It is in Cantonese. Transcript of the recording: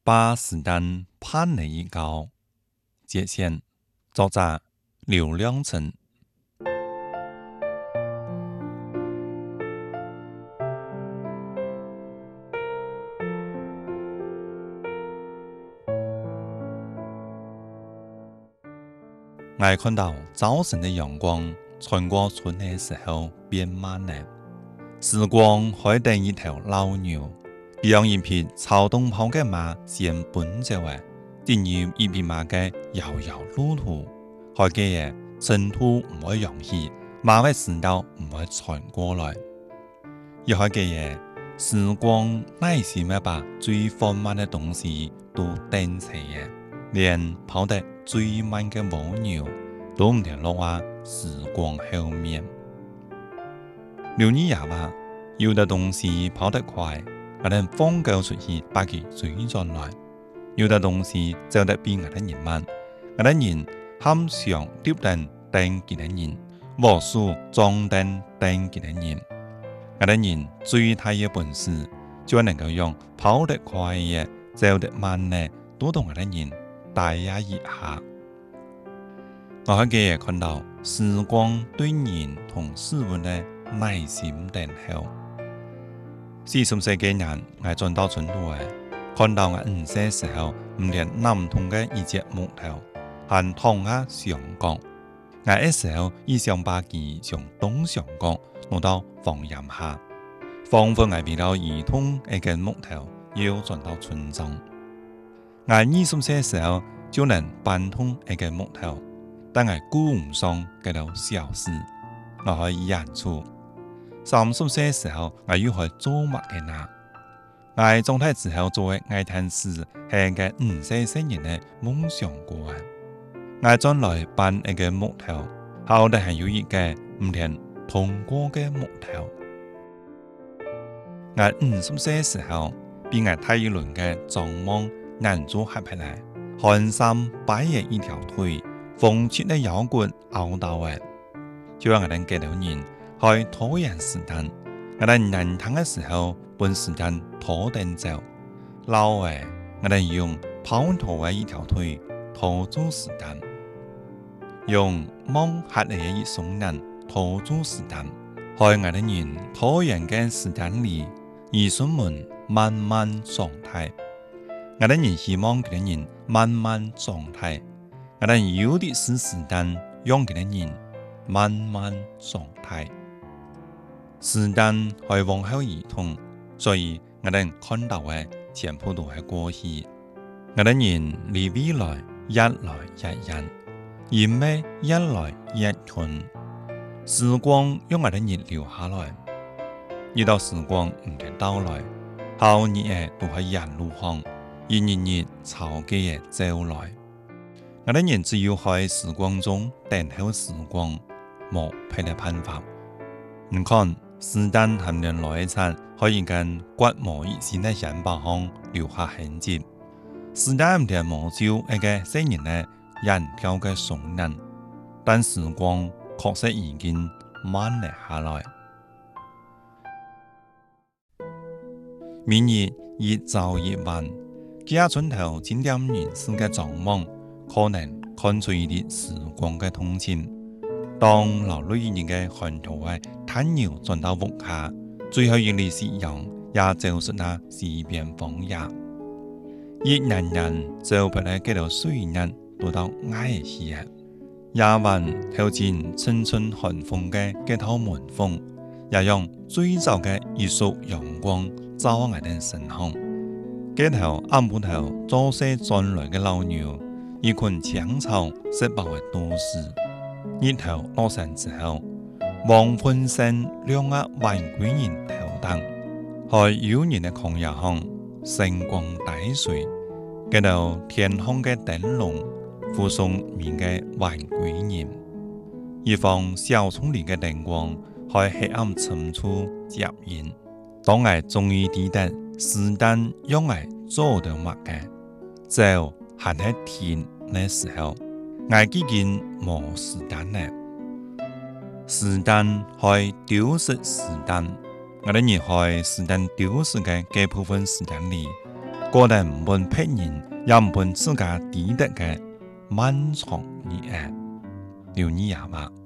把时间判了一高，界限。作者刘亮程。我看到早晨的阳光穿过村的时候变慢了，时光还等一头老牛，让一匹操动跑的马先奔走啊，进入一匹马的遥遥路途，还记得尘土唔会扬起，马的时道唔会传过来，也还记得时光耐心地把最缓慢的东西都等齐嘅，连跑得最慢的蜗牛都唔停落喺时光后面。刘尼也話，有的東西跑得快，我哋放狗出去把佢追上來；有的東西走得比我哋人慢，我哋人喊上跌定等佢哋人，無數裝定等佢哋人。我哋人最大嘅本事，就係能夠讓跑得快嘅、走得慢嘅，都同我哋人大壓一下。我喺記嘢看到時光對人同事物嘅耐心等候。40歲嘅人，我轉到村度嘅，看到我5歲時候唔連南通嘅一隻木頭，還躺喺上角。我一時候已想把佢從東上角攞到房檐下，仿佛我為了移動一根木頭，要轉到村莊。我20歲時候就能搬通一根木頭，但我顧唔上嗰條小事，我去演出。30歲時候，我要去做乜嘅呢？我狀態之後做嘅愛談事係個5歲生人嘅夢想過啊！我將來搬一個木頭，後來係有一個唔停通過嘅木頭。我50歲時候，比我大一輪嘅裝網難做合起來，寒衫擺嘅一條腿，風切嘅腰骨拗到嘅，就讓我哋幾多人去拖延時間。我哋年輕嘅時候，本時間拖定走；老嘅，我哋用跑拖嘅一條腿拖住時間，用網黑嘅一雙人拖住時間，喺我哋人拖延嘅時間裡，而順們慢慢狀態。我哋人希望佢哋人慢慢狀態，我哋有的是時間讓佢哋人慢慢狀態。時間係往後移動，所以我哋看到嘅全部都係過去。我哋人離未來越來越遠，而唔係越來越近。時光讓我哋人留下來，遇到時光唔停到來，後日嘅都係沿路行，一日日朝佢嘅走來。我哋人只有喺時光中等候時光，冇別的辦法。你看，時間含量來一餐，可以跟刮毛以前的人把行留下痕跡。時間唔停磨照一個昔日的人跳嘅雙人，但時光確實已經慢了下來。明日越走越晚，家村頭景點人士嘅狀況，可能看出一啲時光嘅通情。當流淚人嘅寒途嘅太陽轉到屋下，最後一粒夕陽也照出那西邊荒野。一人人走不來幾條水人都到愛嘅時日，夜晚透進青春寒風嘅幾套門縫，也讓最早嘅一束陽光照我哋身上。幾頭暗鋪頭早些轉來嘅老牛，一群青草塞爆嘅都市。日頭落山之後，黃昏聲亮喺萬幾人頭頂，喺幽人嘅曠野上，星光大水，見到天空嘅燈籠，附送面嘅萬幾人，一方小叢林嘅燈光，喺黑暗深處接應。當我終於抵達時間讓我做到乜嘅，就還係天嘅時候。我已經冇時間了，時間係丟失時間。我哋人喺時間丟失嘅幾部分時間裡， 個人唔本別人，也唔本自家抵得嘅漫長日夜，有你也嘛。